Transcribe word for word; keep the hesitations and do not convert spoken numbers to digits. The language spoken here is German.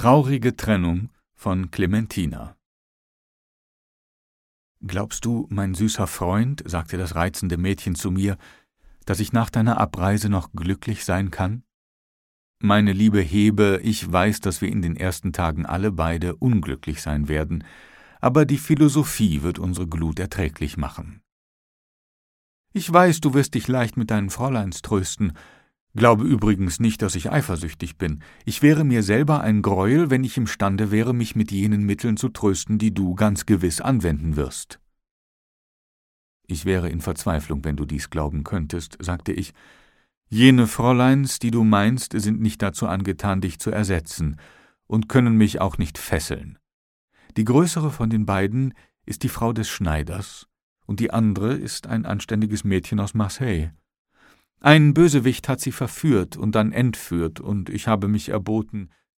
Traurige Trennung von Clementina. »Glaubst du, mein süßer Freund«, sagte das reizende Mädchen zu mir, »dass ich nach deiner Abreise noch glücklich sein kann? Meine liebe Hebe, ich weiß, dass wir in den ersten Tagen alle beide unglücklich sein werden, aber die Philosophie wird unsere Glut erträglich machen. Ich weiß, du wirst dich leicht mit deinen Fräuleins trösten. Glaube übrigens nicht, dass ich eifersüchtig bin. Ich wäre mir selber ein Greuel, wenn ich imstande wäre, mich mit jenen Mitteln zu trösten, die du ganz gewiss anwenden wirst.« »Ich wäre in Verzweiflung, wenn du dies glauben könntest«, sagte ich. »Jene Fräuleins, die du meinst, sind nicht dazu angetan, dich zu ersetzen und können mich auch nicht fesseln. Die größere von den beiden ist die Frau des Schneiders, und die andere ist ein anständiges Mädchen aus Marseille. Ein Bösewicht hat sie verführt und dann entführt, und ich habe mich erboten,